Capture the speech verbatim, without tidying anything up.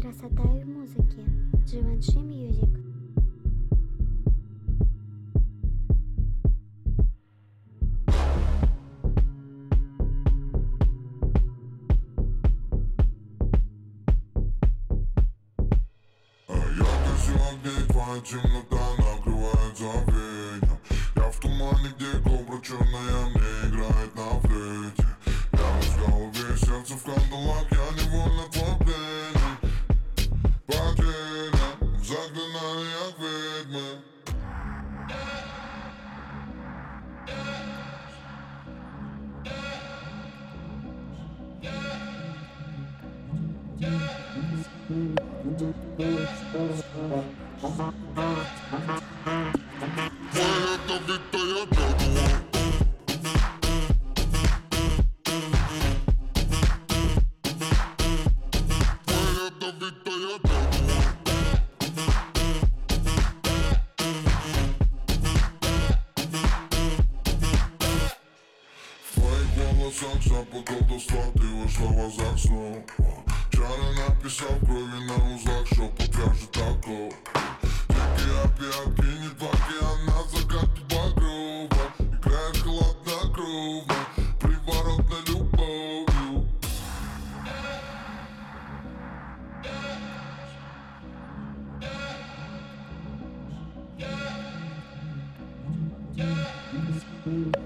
Красота и в музыке. Givenchy Music. А я гасю огни, твоя темнота накрывает забвение. Я в тумане, где кобра черная мне играет на флейте. Я в голове, сердце в кандалах, я невольно твой пленник. Потерян, загнанный як ведьмы. Твоя ядовитая дорога. Твоя ядовитая дорога. В твоих волосах запах колдовства, ты вошла в азарт снова. Чары написал крови на узлах, шепот вяжет оков. Дикие опиатки, не два океана, закаты багрова. Играет хладнокровно, приворотной любовью. Yeah.